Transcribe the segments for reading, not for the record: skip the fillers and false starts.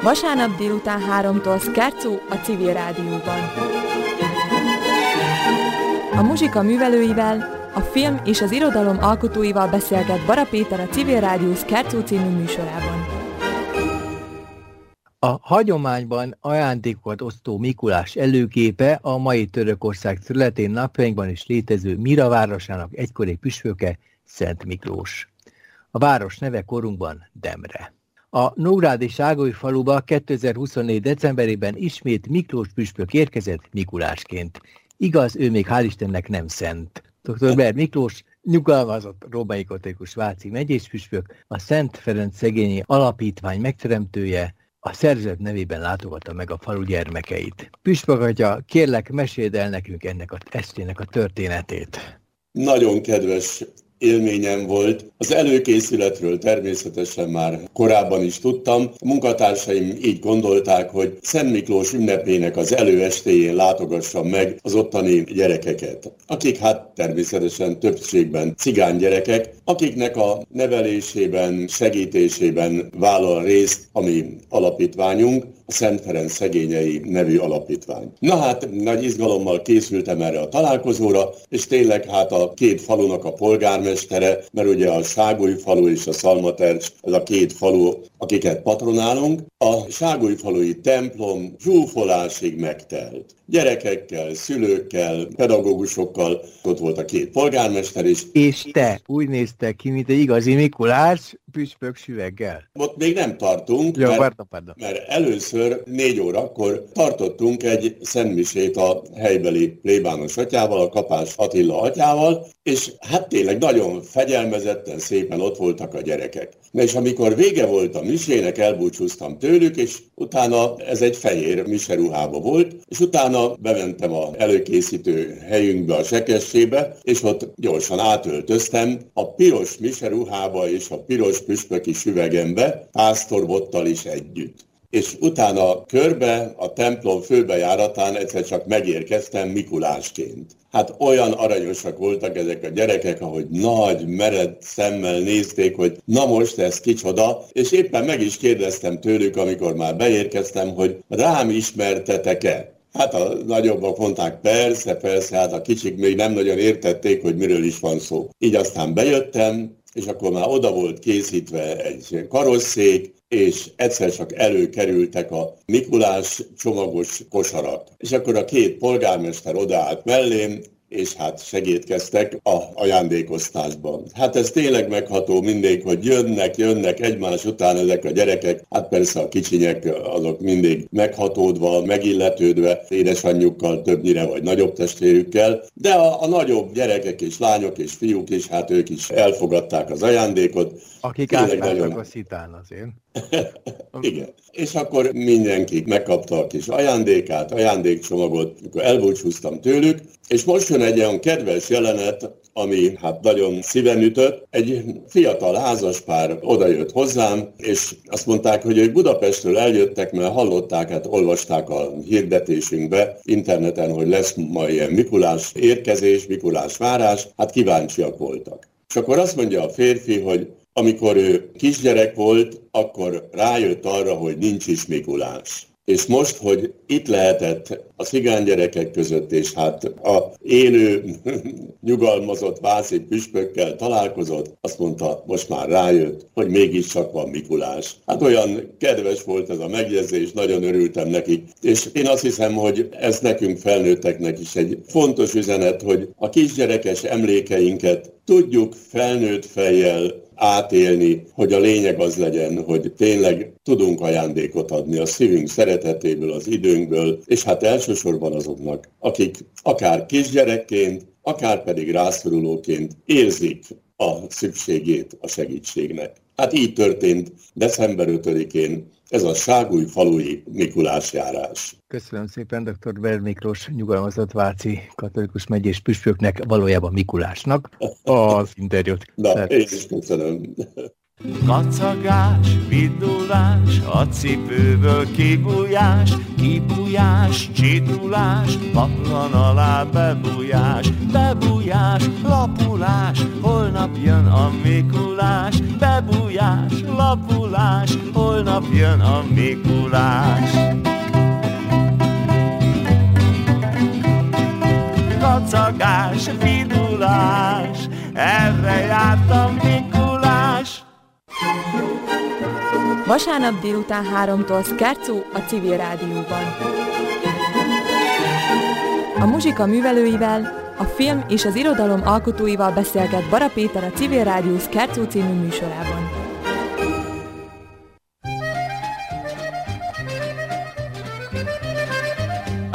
Vasárnap délután 3-tól Scherzo a Civil Rádióban. A muzsika művelőivel, a film és az irodalom alkotóival beszélget Bara Péter a Civil Rádió Scherzo című műsorában. A hagyományban ajándékokat osztó Mikulás előképe a mai Törökország területén napjainkban is létező Mira városának egykori püspöke, Szent Miklós. A város neve korunkban Demre. A nógrádi Ságújfaluba 2024. decemberében ismét Miklós püspök érkezett Mikulásként. Igaz, ő még hál' Istennek nem szent. Dr. Ber Miklós, nyugalmazott római katolikus váci megyés püspök, a Szent Ferenc Szegényi Alapítvány megteremtője, a szervezet nevében látogatta meg a falu gyermekeit. Püspök atya, kérlek, meséld el nekünk ennek az estének a történetét. Nagyon kedves élményem volt. Az előkészületről természetesen már korábban is tudtam. A munkatársaim így gondolták, hogy Szent Miklós ünnepének az előestéjén látogassam meg az ottani gyerekeket, akik hát természetesen többségben cigány gyerekek, akiknek a nevelésében, segítésében vállal részt a mi alapítványunk, a Szent Ferenc Szegényei nevű alapítvány. Na hát, nagy izgalommal készültem erre a találkozóra, és tényleg hát a két falunak a polgármestere, mert ugye a Ságújfalu és a Szalmatercs, ez a két falu, akiket patronálunk, a ságújfalui templom zsúfolásig megtelt. Gyerekekkel, szülőkkel, pedagógusokkal, ott volt a két polgármester is. És te úgy néztek ki, mint egy igazi Mikulás, püspök süveggel. Ott még nem tartunk, Jó, mert először 4 órakor tartottunk egy szentmisét a helybeli plébános atyával, a Kapás Attila atyával, és hát tényleg nagyon fegyelmezetten, szépen ott voltak a gyerekek. Na és amikor vége volt a misének, elbúcsúztam tőlük, és utána ez egy fehér miseruhába volt, és utána bementem az előkészítő helyünkbe, a sekessébe, és ott gyorsan átöltöztem a piros miseruhába és a piros püspöki süvegembe, pásztorbottal is együtt. És utána körbe, a templom főbejáratán egyszer csak megérkeztem Mikulásként. Hát olyan aranyosak voltak ezek a gyerekek, ahogy nagy, mered szemmel nézték, hogy na most ez kicsoda, és éppen meg is kérdeztem tőlük, amikor már beérkeztem, hogy rám ismertetek-e? Hát a nagyobbak mondták, persze, hát a kicsik még nem nagyon értették, hogy miről is van szó. Így aztán bejöttem, és akkor már oda volt készítve egy karosszék, és egyszer csak előkerültek a Mikulás csomagos kosarak. És akkor a két polgármester odaállt mellém, és hát segítkeztek a ajándékosztásban. Hát ez tényleg megható mindig, hogy jönnek egymás után ezek a gyerekek, hát persze a kicsinyek azok mindig meghatódva, megilletődve, édesanyjukkal többnyire, vagy nagyobb testvérükkel, de a nagyobb gyerekek és lányok és fiúk is, hát ők is elfogadták az ajándékot. Akik átváltak a szitán azért. Igen. És akkor mindenki megkapta a kis ajándékát, ajándékcsomagot, akkor elbúcsúztam tőlük, és most jön egy olyan kedves jelenet, ami hát nagyon szíven ütött. Egy fiatal házaspár odajött hozzám, és azt mondták, hogy ők Budapestről eljöttek, mert hallották, hát olvasták a hirdetésünkbe interneten, hogy lesz ma ilyen Mikulás érkezés, Mikulás várás, hát kíváncsiak voltak. És akkor azt mondja a férfi, hogy amikor ő kisgyerek volt, akkor rájött arra, hogy nincs is Mikulás. És most, hogy itt lehetett a cigánygyerekek között, és hát a élő, nyugalmazott váci püspökkel találkozott, azt mondta, most már rájött, hogy mégiscsak van Mikulás. Hát olyan kedves volt ez a megjegyzés, nagyon örültem nekik. És én azt hiszem, hogy ez nekünk felnőtteknek is egy fontos üzenet, hogy a kisgyerekes emlékeinket tudjuk felnőtt fejjel átélni, hogy a lényeg az legyen, hogy tényleg tudunk ajándékot adni a szívünk szeretetéből, az időnkből, és hát elsősorban azoknak, akik akár kisgyerekként, akár pedig rászorulóként érzik a szükségét a segítségnek. Hát így történt december 5-én ez a ságújfalui Mikulás járás. Köszönöm szépen dr. Ber Miklós, nyugalmazott váci katolikus megyés püspöknek, valójában Mikulásnak az interjút. Na, én is köszönöm. Kacagás, vidulás, a cipőből kibújás, kibújás, csitulás, paplan alá bebújás, bebújás, lapulás, holnap jön a Mikulás, bebújás, lapulás, holnap nap jön a Mikulás. Kacagás, vidulás, erre járt a Mikulás. Vasárnap délután 3-tól Scherzo a Civil Rádióban. A muzsika művelőivel, a film és az irodalom alkotóival beszélget Bara Péter a Civil Rádió Scherzo című műsorában. À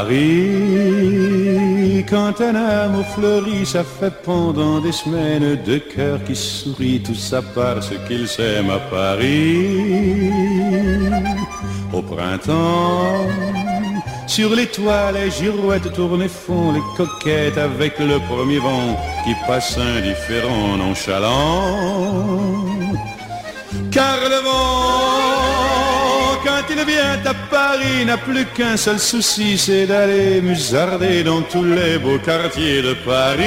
Paris, quand un amour fleurit, ça fait pendant des semaines deux cœurs qui sourient, tout ça parce qu'ils s'aiment à Paris. Au printemps, sur les toits, les girouettes tournent et font les coquettes avec le premier vent qui passe indifférent, nonchalant. Car le vent, quand il vient à Paris, n'a plus qu'un seul souci, c'est d'aller musarder dans tous les beaux quartiers de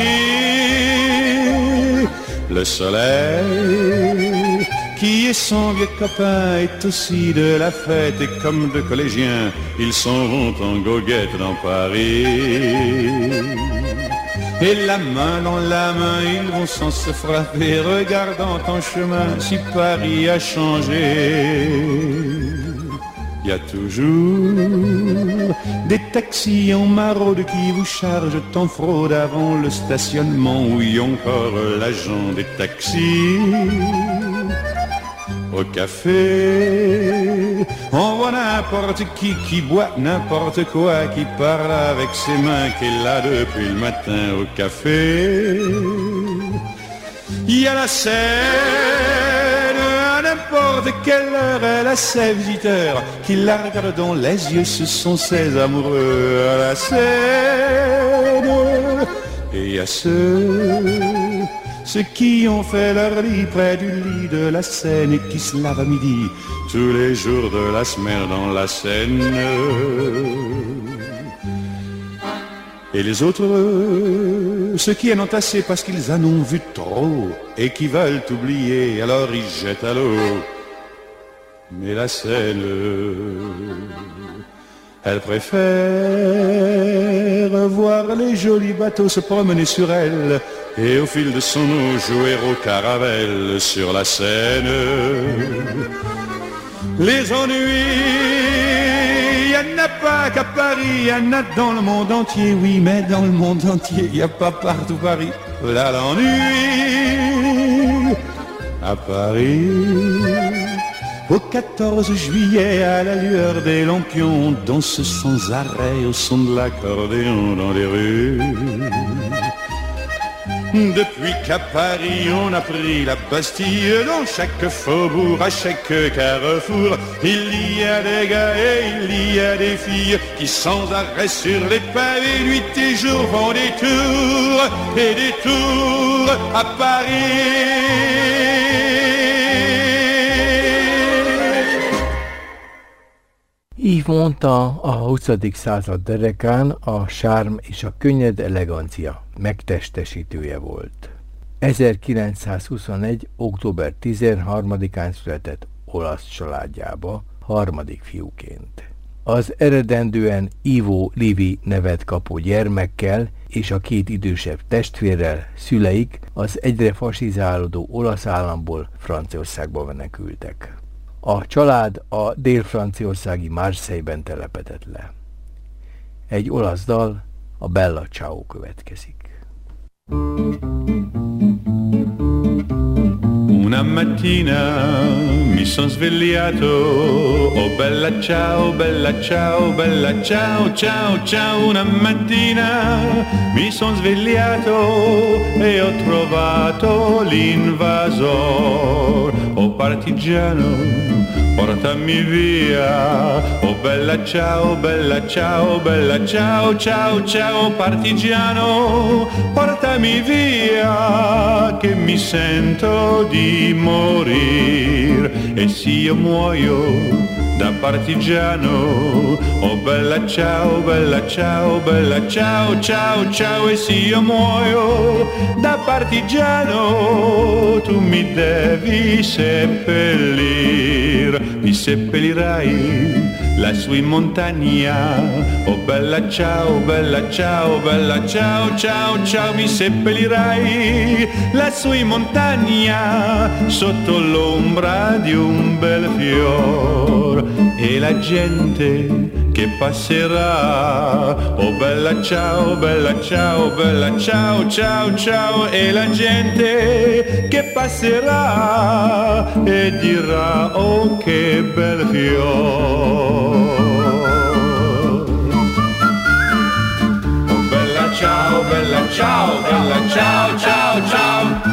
Paris. Le soleil, qui est son vieux copain, est aussi de la fête, et comme deux collégiens, ils s'en vont en goguette dans Paris. Et la main dans la main, ils vont sans se frapper, regardant en chemin si Paris a changé. Il y a toujours des taxis en maraude qui vous chargent en fraude avant le stationnement, où y a encore l'agent des taxis. Au café, on voit n'importe qui boit n'importe quoi, qui parle avec ses mains, qui est là depuis le matin au café. Il y a la scène, à n'importe quelle heure, elle a ses visiteurs qui la regardent dans les yeux, ce sont ses amoureux à la scène. Et il y a ceux qui ont fait leur lit près du lit de la Seine et qui se lavent à midi tous les jours de la semaine dans la Seine. Et les autres, ceux qui en ont assez parce qu'ils en ont vu trop et qui veulent oublier, alors ils jettent à l'eau. Mais la Seine, elle préfère voir les jolis bateaux se promener sur elle et au fil de son eau jouer au caravelle sur la Seine. Les ennuis, y en a pas qu'à Paris, y en a dans le monde entier, oui, mais dans le monde entier, y a pas partout Paris. Là l'ennui, à Paris. Au 14 juillet, à la lueur des lampions, on danse sans arrêt au son de l'accordéon dans les rues. Depuis qu'à Paris on a pris la Bastille, dans chaque faubourg, à chaque carrefour, il y a des gars et il y a des filles qui sans arrêt sur les pavés, nuit et jour, font des tours et des tours à Paris. Így mondta a 20. század derekán a sárm és a könnyed elegancia megtestesítője volt. 1921. október 13-án született olasz családjába, harmadik fiúként. Az eredendően Ivo Livi nevet kapó gyermekkel és a két idősebb testvérrel szüleik az egyre fasizálódó olasz államból Franciaországba menekültek. A család a dél-franciaországi Marseille-ben telepedett le. Egy olasz dal, a Bella Ciao következik. Una mattina mi son svegliato, oh bella ciao, bella ciao, bella ciao, ciao, ciao. Una mattina mi son svegliato e ho trovato l'invasor, oh partigiano, portami via, oh bella ciao, bella ciao, bella ciao, ciao, ciao, partigiano, portami via, che mi sento di morir. e se io muoio da partigiano, oh bella ciao, bella ciao, bella ciao, ciao, ciao, e se io muoio da partigiano, tu mi devi seppellir, mi seppellirai lassù in montagna, oh bella ciao, bella ciao, bella ciao, ciao, ciao, mi seppellirai lassù in montagna, sotto l'ombra di un bel fior, e la gente che passerà, oh bella ciao, bella ciao, bella ciao, ciao, ciao, e la gente che passerà e dirà, oh che bel fior. Oh bella ciao, bella ciao, bella ciao, ciao, ciao.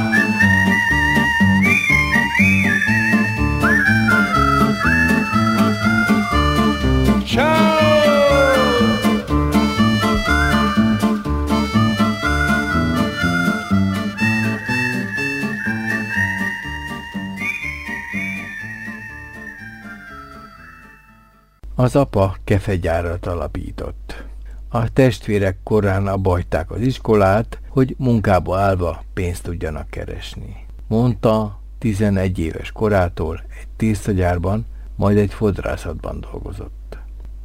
Az apa kefegyárat alapított. A testvérek korán abbahagyták az iskolát, hogy munkába állva pénzt tudjanak keresni. Mondta, 11 éves korától egy tésztagyárban, majd egy fodrászatban dolgozott.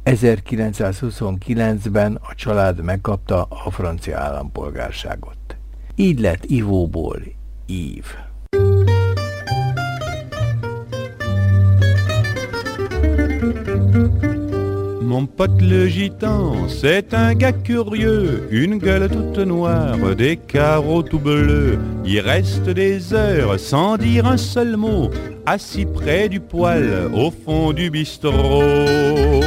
1929-ben a család megkapta a francia állampolgárságot. Így lett Ivóból Ív. Mon pote le gitan, c'est un gars curieux, une gueule toute noire, des carreaux tout bleus. Il reste des heures sans dire un seul mot, assis près du poêle au fond du bistrot.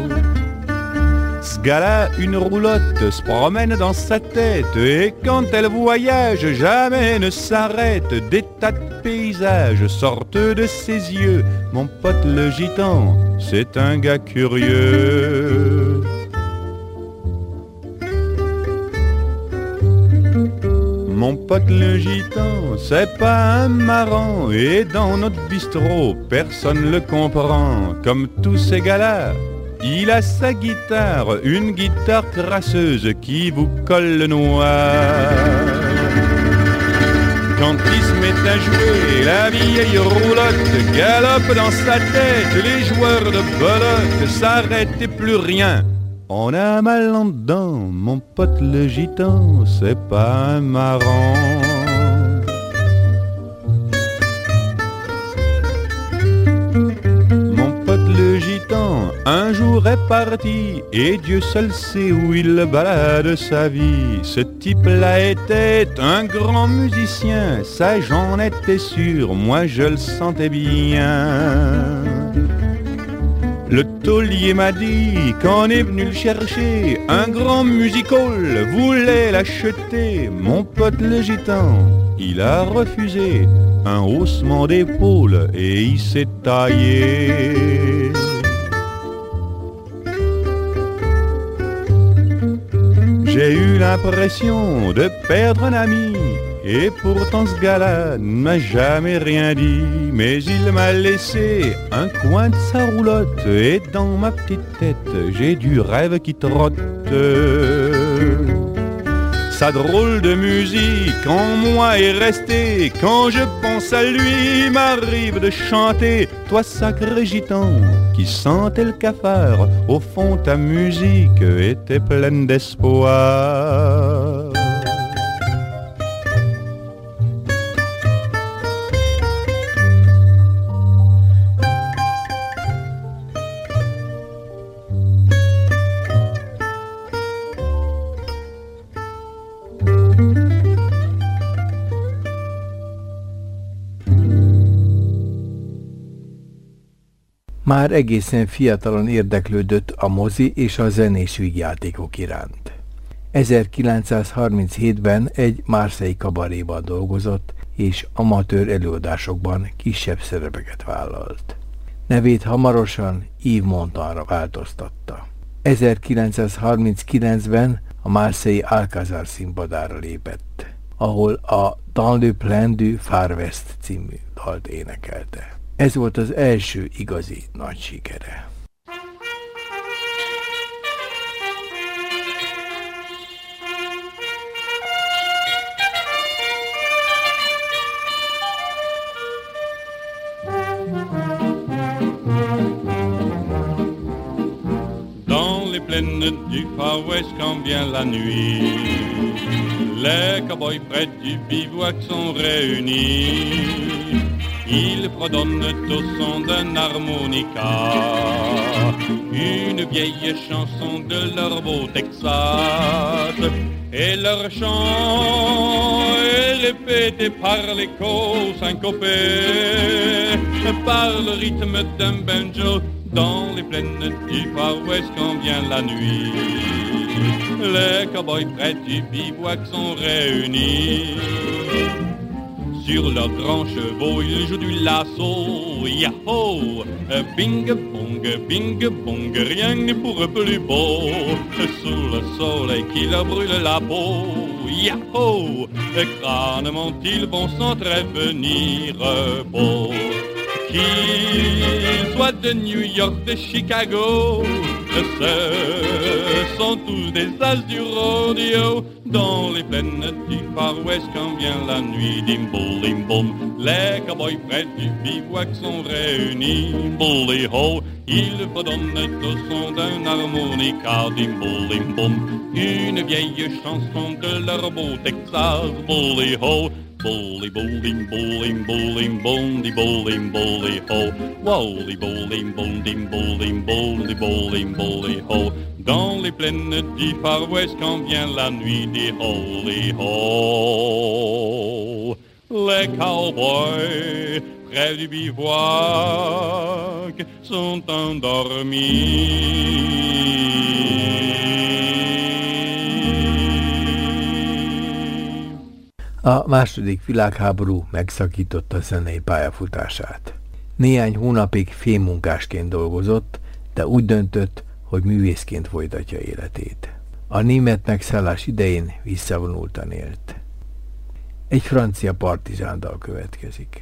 Ce gars-là, une roulotte se promène dans sa tête, et quand elle voyage, jamais ne s'arrête. Des tas de paysages sortent de ses yeux. Mon pote le gitan, c'est un gars curieux. Mon pote le gitan, c'est pas un marrant, et dans notre bistrot, personne le comprend. Comme tous ces gars-là, il a sa guitare, une guitare crasseuse qui vous colle le noir. Quand il se met à jouer, la vieille roulotte galope dans sa tête, les joueurs de belote s'arrêtent et plus rien. On a mal en dedans, mon pote le gitan, c'est pas un marrant. Le gitan, un jour est parti, et Dieu seul sait où il balade sa vie. Ce type-là était un grand musicien, ça j'en étais sûr, moi je le sentais bien. Le taulier m'a dit qu'on est venu le chercher, un grand music-hall voulait l'acheter. Mon pote le gitan, il a refusé, un haussement d'épaule et il s'est taillé. J'ai eu l'impression de perdre un ami, et pourtant ce gars-là ne m'a jamais rien dit. Mais il m'a laissé un coin de sa roulotte, et dans ma petite tête j'ai du rêve qui trotte. Sa drôle de musique en moi est restée, quand je pense à lui, il m'arrive de chanter. Toi sacré gitan, qui sentait le cafard, au fond ta musique était pleine d'espoir. Már egészen fiatalon érdeklődött a mozi és a zenés vígjátékok iránt. 1937-ben egy marseille kabaréban dolgozott, és amatőr előadásokban kisebb szerepeket vállalt. Nevét hamarosan Yves Montanra változtatta. 1939-ben a Marseille Alcazar színpadára lépett, ahol a Dans le plein du Far West című dalt énekelte. Ez volt az első igazi nagy sikere. Du Far West quand vient la nuit, les cow-boys près du bivouac sont réunis. Ils fredonnent au son d'un harmonica une vieille chanson de leur beau Texas. Et leur chant est répété par l'écho syncopé, par le rythme d'un banjo. Dans les plaines du Far West quand vient la nuit, les cow-boys près du bivouac sont réunis. Sur leurs grands chevaux, ils jouent du lasso, yahoo! Bing bong, rien n'est pour eux plus beau. Sous le soleil qui leur brûle la peau, yahoo! Crânement, ils vont s'entrevenir beau. Qu'ils soient de New York, de Chicago, ce sont tous des as du rodeo. Dans les plaines du Far West quand vient la nuit, dim boum, les cow-boys près du bivouac sont réunis. Bully ho, ils fredonnent au son d'un harmonica, dim boum, une vieille chanson de leur beau Texas. Bully ho, bully bowling, bondi bowling, bully ho, wally bowling, bully ho. Dans les plaines du Far West quand vient la nuit des holy ho. Les cowboys près du bivouac sont endormis. A második világháború megszakította zenei pályafutását. Néhány hónapig fémmunkásként dolgozott, de úgy döntött, hogy művészként folytatja életét. A német megszállás idején visszavonultan élt. Egy francia partizándal következik.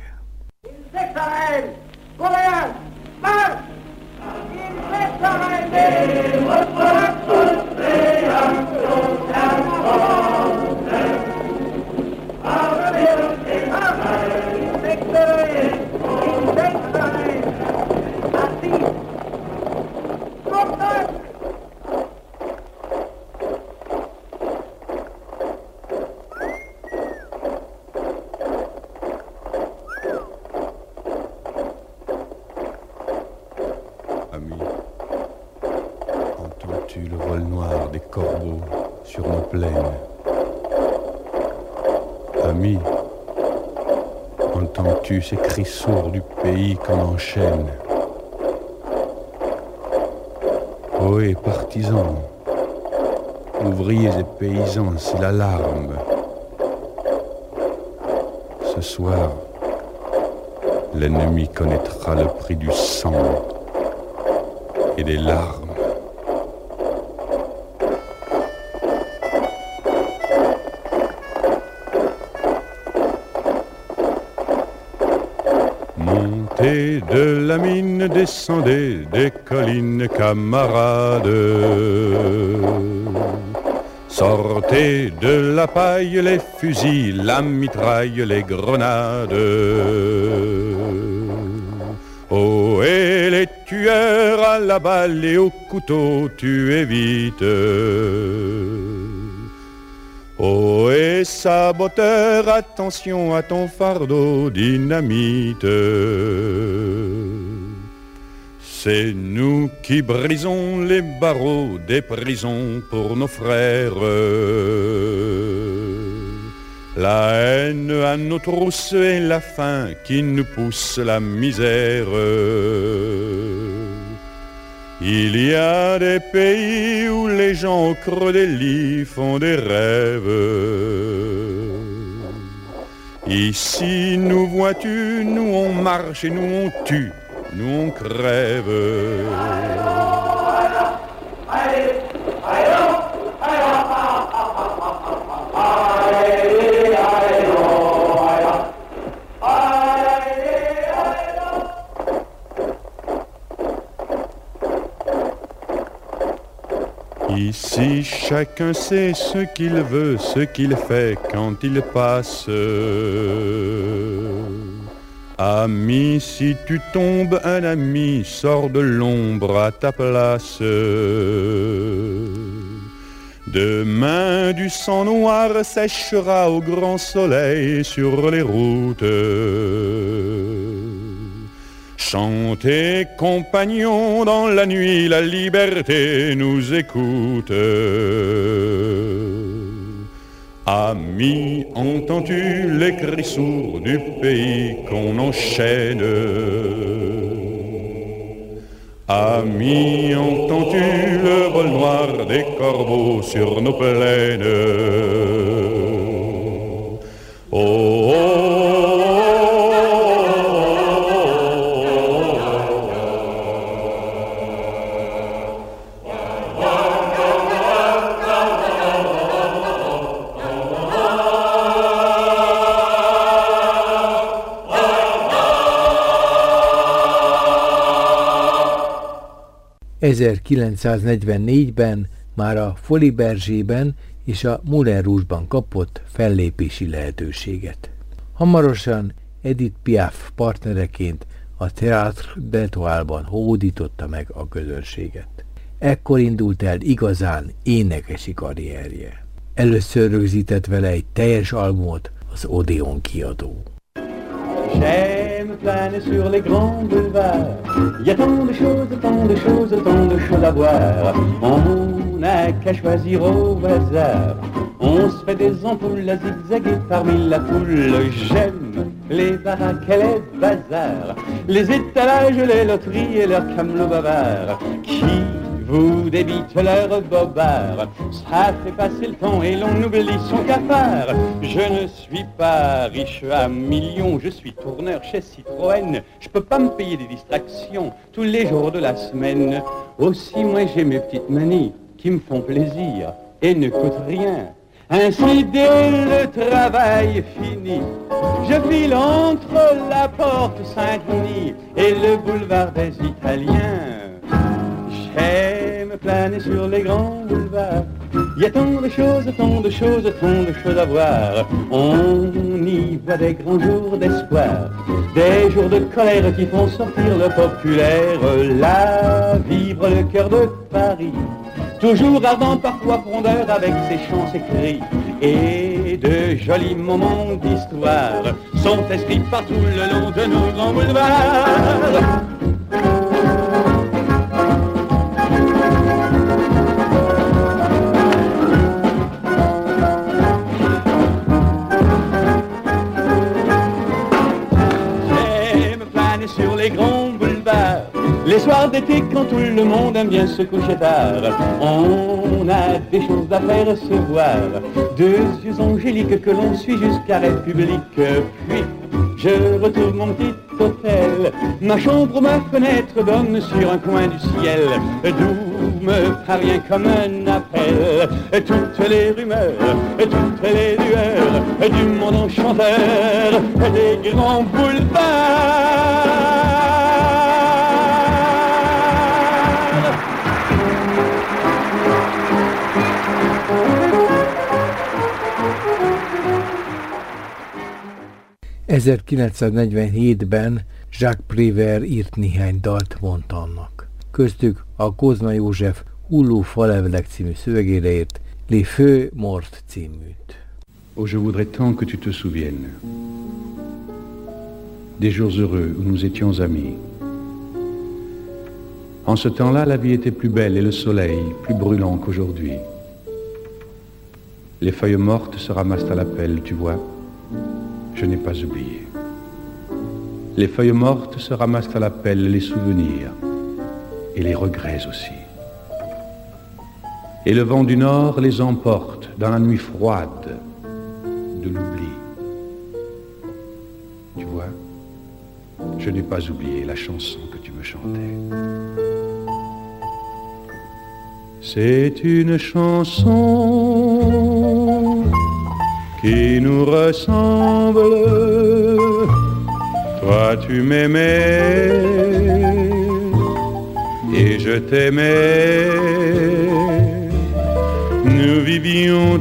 Ami, entends-tu ces cris sourds du pays qu'on enchaîne? Ohé, partisans, ouvriers et paysans, c'est l'alarme. Ce soir, l'ennemi connaîtra le prix du sang et des larmes. Montez de la mine, descendez des collines, camarades. Sortez de la paille les fusils, la mitraille, les grenades. Oh, et les tueurs à la balle et au couteau, tuez vite. Oh, et saboteur, attention à ton fardeau, dynamite. C'est nous qui brisons les barreaux des prisons pour nos frères. La haine à nos trousses et la faim qui nous pousse la misère. Il y a des pays où les gens au creux des lits font des rêves. Ici, nous vois-tu, nous on marche et nous on tue, nous on crève. Ici, chacun sait ce qu'il veut, ce qu'il fait quand il passe. Ami, si tu tombes, un ami sort de l'ombre à ta place. Demain, du sang noir séchera au grand soleil sur les routes. Chantez, compagnons, dans la nuit, la liberté nous écoute. Ami, entends-tu les cris sourds du pays qu'on enchaîne? Ami, entends-tu le vol noir des corbeaux sur nos plaines? Oh, oh, ...1944-ben már a Folies Bergère-ben és a Moulin Rouge-ban kapott fellépési lehetőséget. Hamarosan Edith Piaf partnereként a Théâtre d'Étoile-ban hódította meg a közönséget. Ekkor indult el igazán énekesi karrierje. Először rögzített vele egy teljes albumot az Odeon kiadó. J'aime planer sur les grands boulevards. Il y a tant de choses, tant de choses, tant de choses à voir. On n'a qu'à choisir au hasard. On se fait des ampoules à zigzaguer parmi la foule. J'aime les baraques et les bazars, les étalages, les loteries et leurs camelots bavards qui vous débitent leurs bobards. Ça fait passer le temps et l'on oublie son cafard. Je ne suis pas riche à millions, je suis tourneur chez Citroën. Je peux pas me payer des distractions tous les jours de la semaine. Aussi moi j'ai mes petites manies qui me font plaisir et ne coûtent rien. Ainsi dès le travail fini, je file entre la porte Saint-Denis et le boulevard des Italiens. J'aime planer sur les grands boulevards. Il y a tant de choses, tant de choses, tant de choses à voir. On y voit des grands jours d'espoir, des jours de colère qui font sortir le populaire. Là, vivre le cœur de Paris, toujours ardent, parfois frondeur, avec ses chants, ses cris et de jolis moments d'histoire sont inscrits partout le long de nos grands boulevards. J'aime planer sur les grands boulevards, les soirs d'été quand tout le monde aime bien se coucher tard. On a des choses à faire se voir, deux yeux angéliques que l'on suit jusqu'à République. Puis je retrouve mon petit hôtel, ma chambre ou ma fenêtre donne sur un coin du ciel, d'où me parvient comme un appel toutes les rumeurs, toutes les lueurs du monde enchanteur des grands boulevards. ...1947-ben Jacques Prévert írt néhány dalt Montannak. Köztük a Kozma József Hulló falevelek című szövegére írt Les Feux Morts címűt. Oh, je voudrais tant que tu te souviennes des jours heureux où nous étions amis. En ce temps-là, la vie était plus belle et le soleil plus brûlant qu'aujourd'hui. Les feuilles mortes se ramassent à la pelle, tu vois. Je n'ai pas oublié. Les feuilles mortes se ramassent à la pelle, les souvenirs et les regrets aussi. Et le vent du nord les emporte dans la nuit froide de l'oubli. Tu vois, je n'ai pas oublié la chanson que tu me chantais. C'est une chanson qui nous ressemble. Toi tu m'aimais et je t'aimais. nous vivions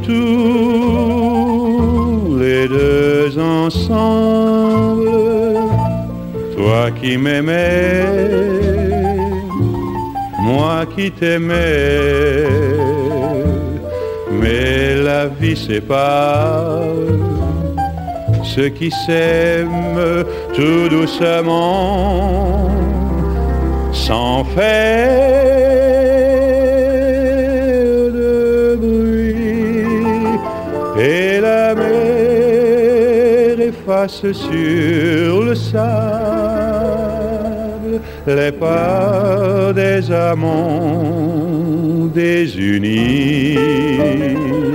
tous les deux ensemble, toi qui m'aimais, moi qui t'aimais, mais la vie sépare ceux qui s'aiment tout doucement, sans faire de bruit, et la mer efface sur le sable les pas des amants désunis.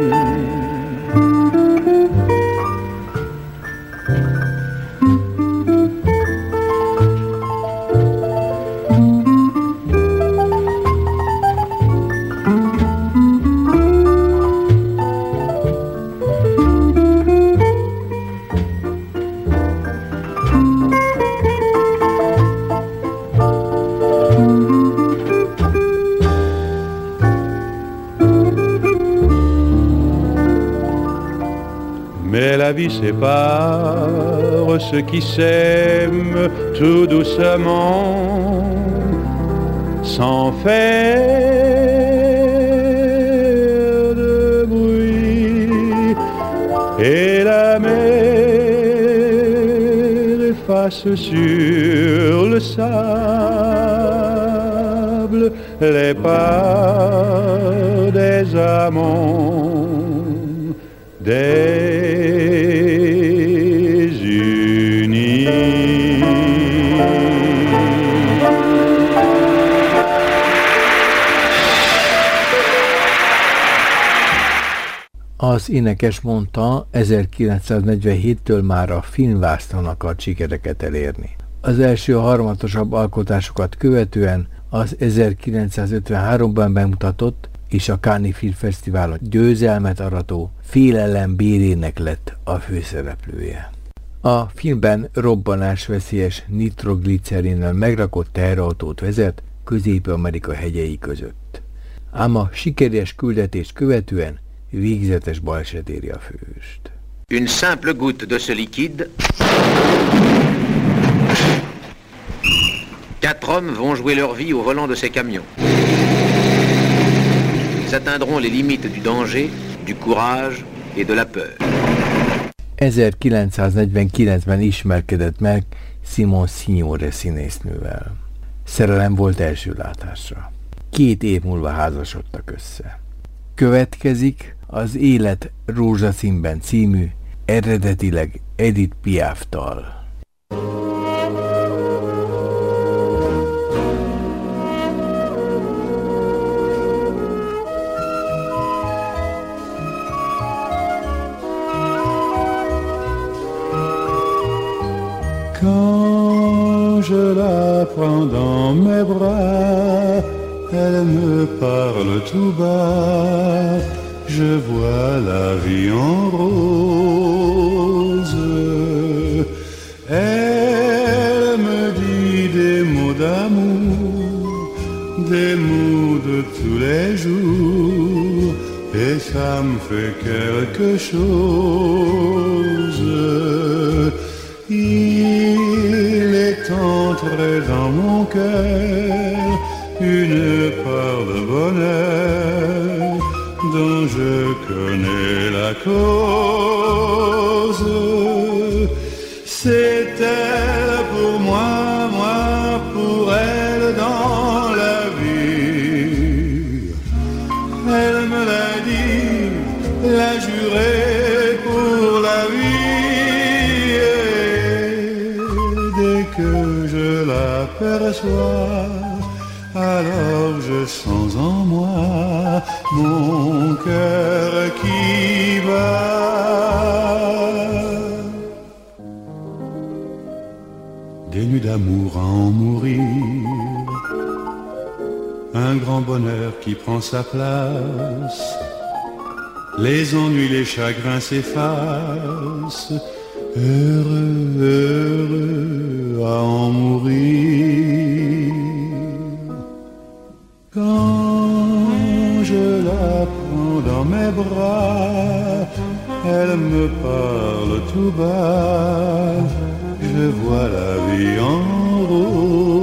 Mais la vie sépare ceux qui s'aiment tout doucement, sans faire de bruit, et la mer efface sur le sable les pas des amants désunis. Az énekes mondta, 1947-től már a filmvásznon akart sikereket elérni. Az első harmatosabb alkotásokat követően az 1953-ban bemutatott és a Cannes Film Fesztiválon győzelmet arató Félelem bérének lett a főszereplője. A filmben robbanásveszélyes nitroglicerinnel megrakott teherautót vezet Közép-Amerika hegyei között. Ám a sikeres küldetést követően végzetes baleset éri a főhőst. Une simple goutte de ce liquide. 4 hommes vont jouer leur vie au volant de ces camions. Ils atteindront les limites du danger, du courage et de la peur. 1949-ben ismerkedett meg Simone Signore színésznővel. Szerelem volt első látásra. 2 év múlva házasodtak össze. Következik az Élet rózsaszínben című, eredetileg Edith Piaf-tal. Quand je la prends dans mes bras, elle me parle tout bas, je vois la vie en rose. Elle me dit des mots d'amour, des mots de tous les jours, et ça me fait quelque chose. Il est entré dans mon cœur une part de bonheur dont je connais la cause. C'est elle pour moi, moi pour elle dans la vie. Elle me l'a dit, l'a juré pour la vie. Dès que je l'aperçois, alors je sens en moi mon cœur qui bat. Des nuits d'amour à en mourir, un grand bonheur qui prend sa place. Les ennuis, les chagrins s'effacent, heureux, heureux à en mourir. Quand je la prends dans mes bras, elle me parle tout bas, je vois la vie en rose.